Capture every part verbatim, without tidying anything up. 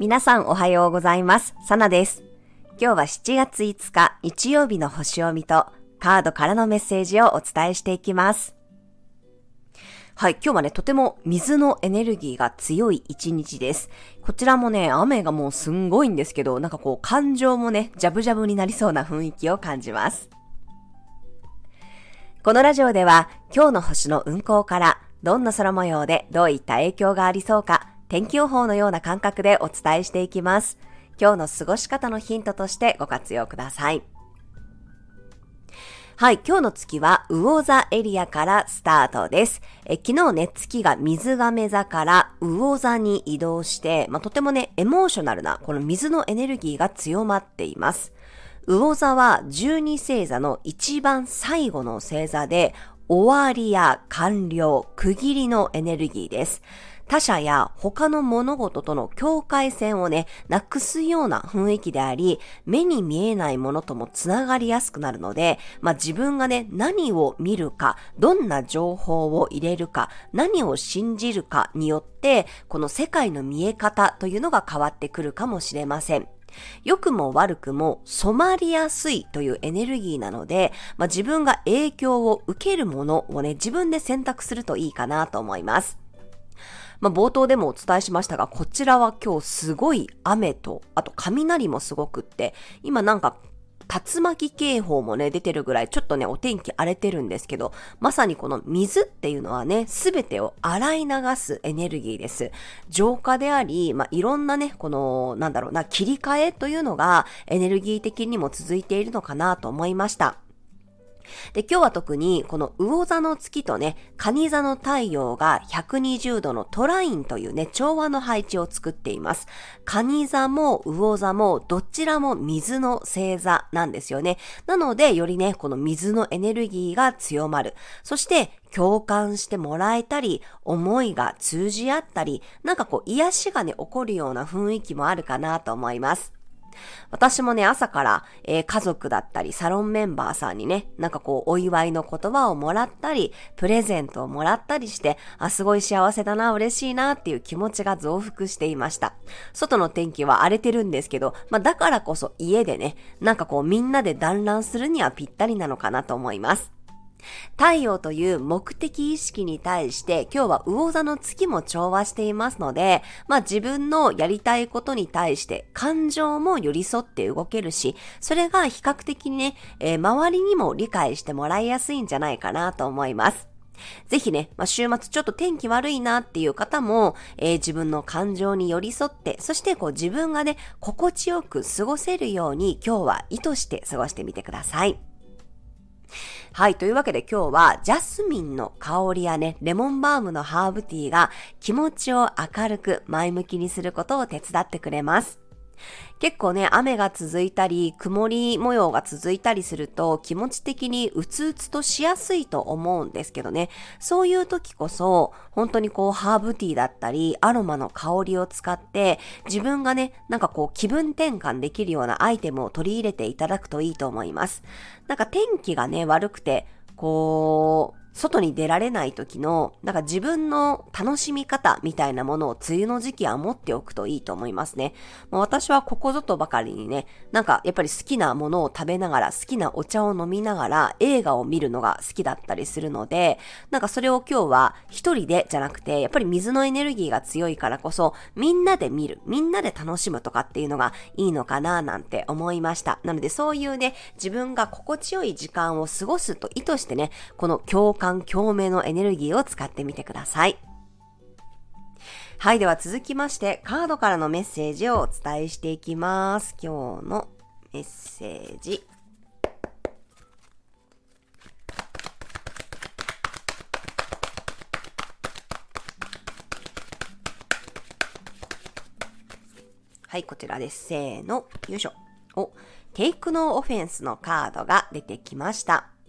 皆さんおはようございます。サナです。今日はしちがついつか日曜日の星読みとカードからのメッセージをお伝えしていきます。はい、今日はね、とても水のエネルギーが強い一日です。こちらもね、雨がもうすんごいんですけど、なんかこう感情もね、ジャブジャブになりそうな雰囲気を感じます。このラジオでは今日の星の運行からどんな空模様でどういった影響がありそうか、天気予報のような感覚でお伝えしていきます。今日の過ごし方のヒントとしてご活用ください。はい、今日の月は魚座エリアからスタートです。え昨日ね、月が水亀座から魚座に移動して、まあ、とてもね、エモーショナルなこの水のエネルギーが強まっています。魚座はじゅうに星座の一番最後の星座で、終わりや完了、区切りのエネルギーです。他者や他の物事との境界線をね、なくすような雰囲気であり、目に見えないものともつながりやすくなるので、まあ自分がね、何を見るか、どんな情報を入れるか、何を信じるかによって、この世界の見え方というのが変わってくるかもしれません。良くも悪くも染まりやすいというエネルギーなので、まあ、自分が影響を受けるものをね、自分で選択するといいかなと思います。まあ、冒頭でもお伝えしましたが、こちらは今日すごい雨と、あと雷もすごくって、今なんか竜巻警報もね出てるぐらいちょっとねお天気荒れてるんですけど、まさにこの水っていうのはね、すべてを洗い流すエネルギーです。浄化であり、まあ、いろんなね、このなんだろうな、切り替えというのがエネルギー的にも続いているのかなと思いました。で、今日は特にこの魚座の月とね、蟹座の太陽がひゃくにじゅうどのトラインというね、調和の配置を作っています。蟹座も魚座もどちらも水の星座なんですよね。なので、よりね、この水のエネルギーが強まる。そして、共感してもらえたり、思いが通じ合ったり、なんかこう、癒しがね、起こるような雰囲気もあるかなと思います。私もね、朝から、えー、家族だったりサロンメンバーさんにね、なんかこうお祝いの言葉をもらったり、プレゼントをもらったりして、あ、すごい幸せだな、嬉しいなっていう気持ちが増幅していました。外の天気は荒れてるんですけど、まあだからこそ家でね、なんかこうみんなで団らんするにはぴったりなのかなと思います。太陽という目的意識に対して今日は魚座の月も調和していますので、まあ自分のやりたいことに対して感情も寄り添って動けるし、それが比較的にね、えー、周りにも理解してもらいやすいんじゃないかなと思います。ぜひね、まあ、週末ちょっと天気悪いなっていう方も、えー、自分の感情に寄り添って、そしてこう自分がね、心地よく過ごせるように今日は意図して過ごしてみてください。はい。というわけで今日はジャスミンの香りやね、レモンバームのハーブティーが気持ちを明るく前向きにすることを手伝ってくれます。結構ね、雨が続いたり、曇り模様が続いたりすると気持ち的にうつうつとしやすいと思うんですけどね、そういう時こそ本当にこうハーブティーだったりアロマの香りを使って自分がね、なんかこう気分転換できるようなアイテムを取り入れていただくといいと思います。なんか天気がね、悪くてこう外に出られない時のなんか自分の楽しみ方みたいなものを梅雨の時期は持っておくといいと思いますね。もう私はここぞとばかりにね、なんかやっぱり好きなものを食べながら、好きなお茶を飲みながら映画を見るのが好きだったりするので、なんかそれを今日は一人でじゃなくて、やっぱり水のエネルギーが強いからこそみんなで見る、みんなで楽しむとかっていうのがいいのかななんて思いました。なのでそういうね、自分が心地よい時間を過ごすと意図してね、この共感共鳴のエネルギーを使ってみてください。はい、では続きましてカードからのメッセージをお伝えしていきます。今日のメッセージ、はい、こちらです。せーの、よいしょ。お、テイクノーオフェンスのカードが出てきました。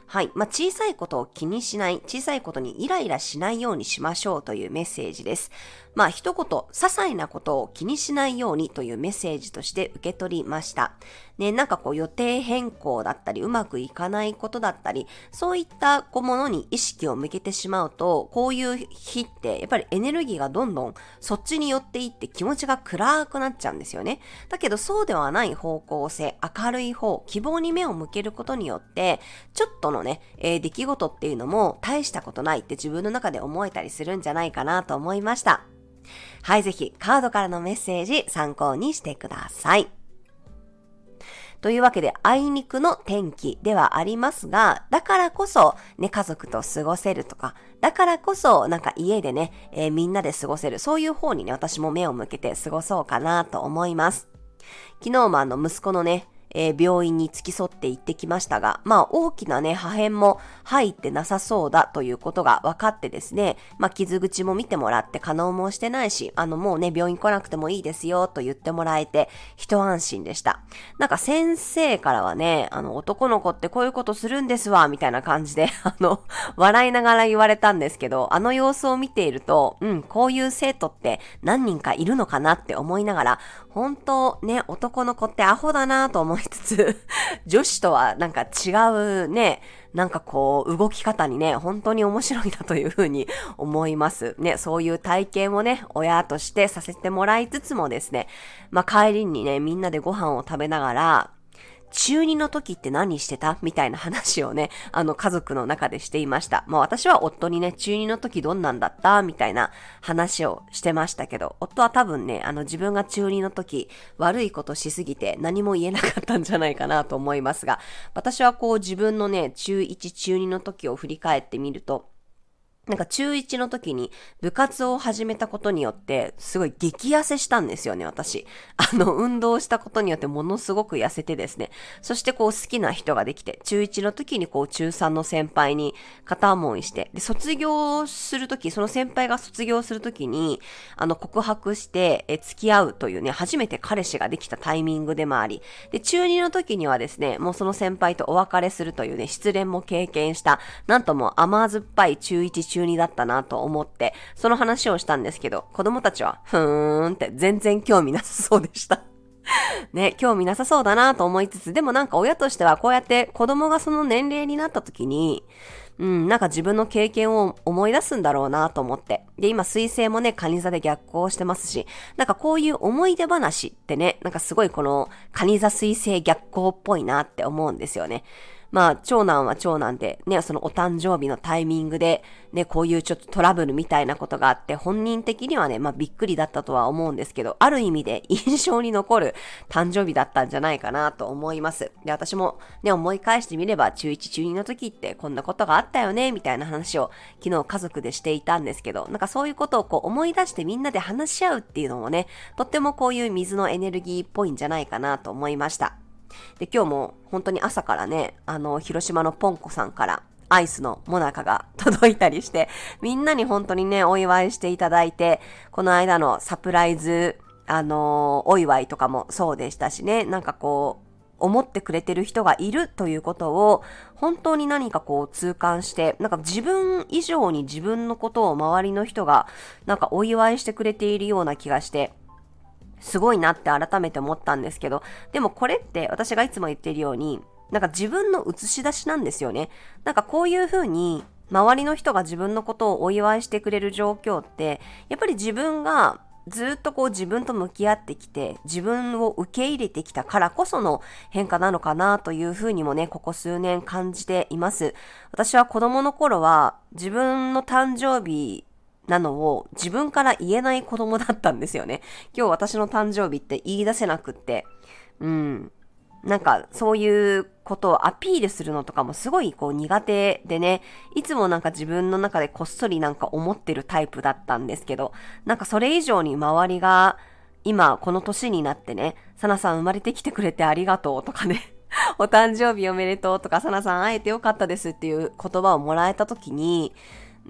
はい。まあ、小さいことを気にしない、小さいことにイライラしないようにしましょうというメッセージです。まあ、一言、些細なことを気にしないようにというメッセージとして受け取りました。ね、なんかこう予定変更だったり、うまくいかないことだったり、そういったこうものに意識を向けてしまうと、こういう日ってやっぱりエネルギーがどんどんそっちに寄っていって気持ちが暗くなっちゃうんですよね。だけどそうではない方向性、明るい方、希望に目を向けることによって、ちょっとのね、えー、出来事っていうのも大したことないって自分の中で思えたりするんじゃないかなと思いました。はい、ぜひカードからのメッセージ参考にしてください。というわけで、あいにくの天気ではありますが、だからこそ、ね、家族と過ごせるとか、だからこそ、なんか家でね、えー、みんなで過ごせる、そういう方にね、私も目を向けて過ごそうかなと思います。昨日もあの、息子のね、えー、病院に付き添って行ってきましたが、まあ大きなね、破片も入ってなさそうだということが分かってですね、まあ傷口も見てもらって可能もしてないし、あのもうね、病院来なくてもいいですよと言ってもらえて、一安心でした。なんか先生からはね、あの男の子ってこういうことするんですわ、みたいな感じで、あの、笑いながら言われたんですけど、あの様子を見ていると、うん、こういう生徒って何人かいるのかなって思いながら、本当ね、男の子ってアホだなと思いつつ、女子とはなんか違うね、なんかこう動き方にね、本当に面白いなというふうに思います。ね、そういう体験をね、親としてさせてもらいつつもですね、まあ帰りにね、みんなでご飯を食べながら、中二の時って何してたみたいな話をね、あの家族の中でしていました。まあ私は夫にね、中二の時どんなんだったみたいな話をしてましたけど、夫は多分ね、あの自分が中二の時悪いことしすぎて何も言えなかったんじゃないかなと思いますが、私はこう自分のね、中いち、中にの時を振り返ってみると、なんか中いちの時に部活を始めたことによってすごい激痩せしたんですよね、私。あの、運動したことによってものすごく痩せてですね。そしてこう好きな人ができて、中いちの時にこう中さんの先輩に片思いして、で、卒業する時、その先輩が卒業する時に、あの、告白してえ付き合うというね、初めて彼氏ができたタイミングでもあり、で、中にの時にはですね、もうその先輩とお別れするというね、失恋も経験した、なんとも甘酸っぱい中いち、中にだったなと思って、その話をしたんですけど、子供たちは、ふーんって全然興味なさそうでした。ね、興味なさそうだなと思いつつ、でもなんか親としてはこうやって子供がその年齢になった時に、うん、なんか自分の経験を思い出すんだろうなと思って。で、今水星もね、蟹座で逆行してますし、なんかこういう思い出話ってね、なんかすごいこの蟹座水星逆行っぽいなって思うんですよね。まあ、長男は長男で、ね、そのお誕生日のタイミングで、ね、こういうちょっとトラブルみたいなことがあって、本人的にはね、まあびっくりだったとは思うんですけど、ある意味で印象に残る誕生日だったんじゃないかなと思います。で、私もね、思い返してみれば、中いち、中にの時ってこんなことがあったよね、みたいな話を昨日家族でしていたんですけど、なんかそういうことをこう思い出してみんなで話し合うっていうのもね、とってもこういう水のエネルギーっぽいんじゃないかなと思いました。で、今日も本当に朝からね、あの、広島のポンコさんからアイスのモナカが届いたりして、みんなに本当にね、お祝いしていただいて、この間のサプライズ、あの、お祝いとかもそうでしたしね、なんかこう、思ってくれてる人がいるということを、本当に何かこう痛感して、なんか自分以上に自分のことを周りの人が、なんかお祝いしてくれているような気がして、すごいなって改めて思ったんですけど、でもこれって私がいつも言っているように、なんか自分の映し出しなんですよね。なんかこういう風に周りの人が自分のことをお祝いしてくれる状況って、やっぱり自分がずっとこう自分と向き合ってきて、自分を受け入れてきたからこその変化なのかなという風にもね、ここ数年感じています。私は子供の頃は自分の誕生日なのを自分から言えない子供だったんですよね。今日私の誕生日って言い出せなくって、うん。なんかそういうことをアピールするのとかもすごいこう苦手でね、いつもなんか自分の中でこっそりなんか思ってるタイプだったんですけど、なんかそれ以上に周りが今この年になってね、サナさん生まれてきてくれてありがとうとかね、お誕生日おめでとうとか、サナさん会えてよかったですっていう言葉をもらえた時に、うん、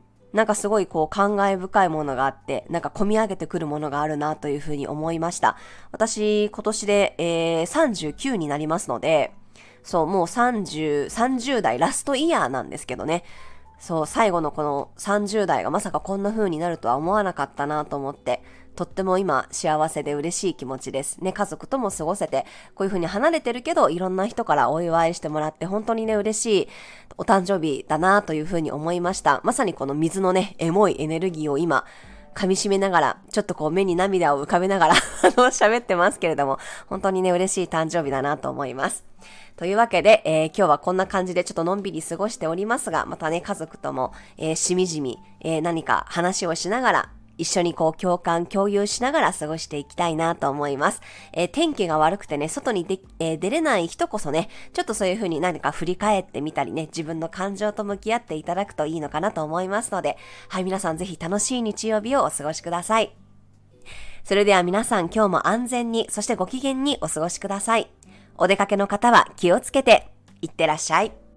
なんかすごいこう感慨深いものがあって、なんか込み上げてくるものがあるなというふうに思いました。私今年で、えー、さんじゅうきゅうになりますので、 そう、もうさんじゅう、さんじゅう代ラストイヤーなんですけどね。そう、最後のこのさんじゅう代がまさかこんな風になるとは思わなかったなと思って、とっても今幸せで嬉しい気持ちです。ね、家族とも過ごせて、こういう風に離れてるけど、いろんな人からお祝いしてもらって、本当にね、嬉しいお誕生日だなという風に思いました。まさにこの水のね、エモいエネルギーを今、噛み締めながら、ちょっとこう目に涙を浮かべながら喋ってますけれども、本当にね、嬉しい誕生日だなと思います。というわけで、えー、今日はこんな感じでちょっとのんびり過ごしておりますが、またね、家族とも、えー、しみじみ、えー、何か話をしながら、一緒にこう共感、共有しながら過ごしていきたいなと思います。えー、天気が悪くてね、外にで、えー、出れない人こそね、ちょっとそういう風に何か振り返ってみたりね、自分の感情と向き合っていただくといいのかなと思いますので、はい、皆さんぜひ楽しい日曜日をお過ごしください。それでは皆さん今日も安全に、そしてご機嫌にお過ごしください。お出かけの方は気をつけて、いってらっしゃい。